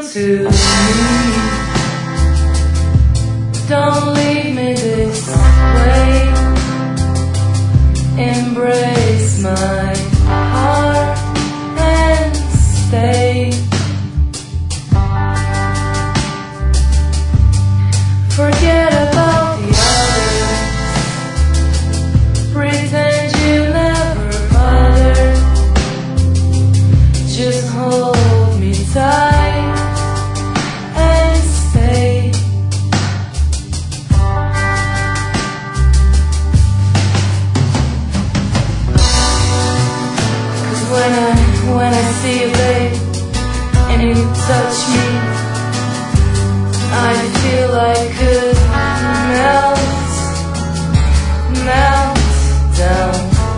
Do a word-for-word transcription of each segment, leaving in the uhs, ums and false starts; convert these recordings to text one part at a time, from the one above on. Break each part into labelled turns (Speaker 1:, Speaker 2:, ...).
Speaker 1: to me. Don't leave me this way. Embrace my heart and stay. Forget about the others. Pretend you never bothered. Just hold me tight and stay. Cause when I, when I see you, babe, and you touch me, I feel I could melt, melt down.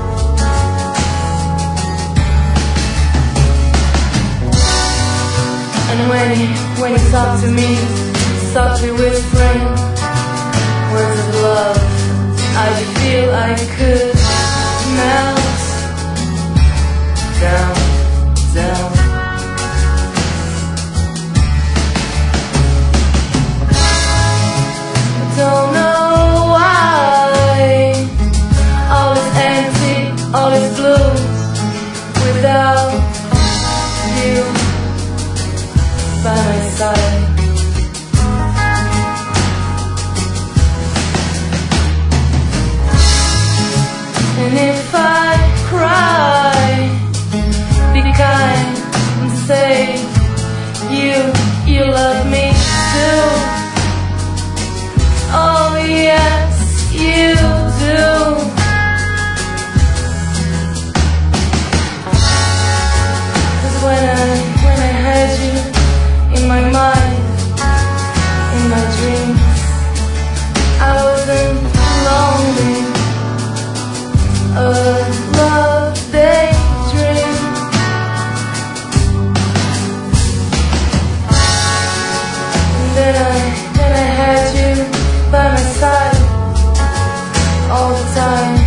Speaker 1: And when you, when you talk to me, softly whispering words of love, I feel I could melt down, down. Don't know why all is empty, all is blue without you by my side. And if I cry, be kind and say you, you love me too. Oh yes, you do. Cause when I, when I had you in my mind, in my dreams, I wasn't lonely. A love daydream. And then I, then I had you by my side all the time.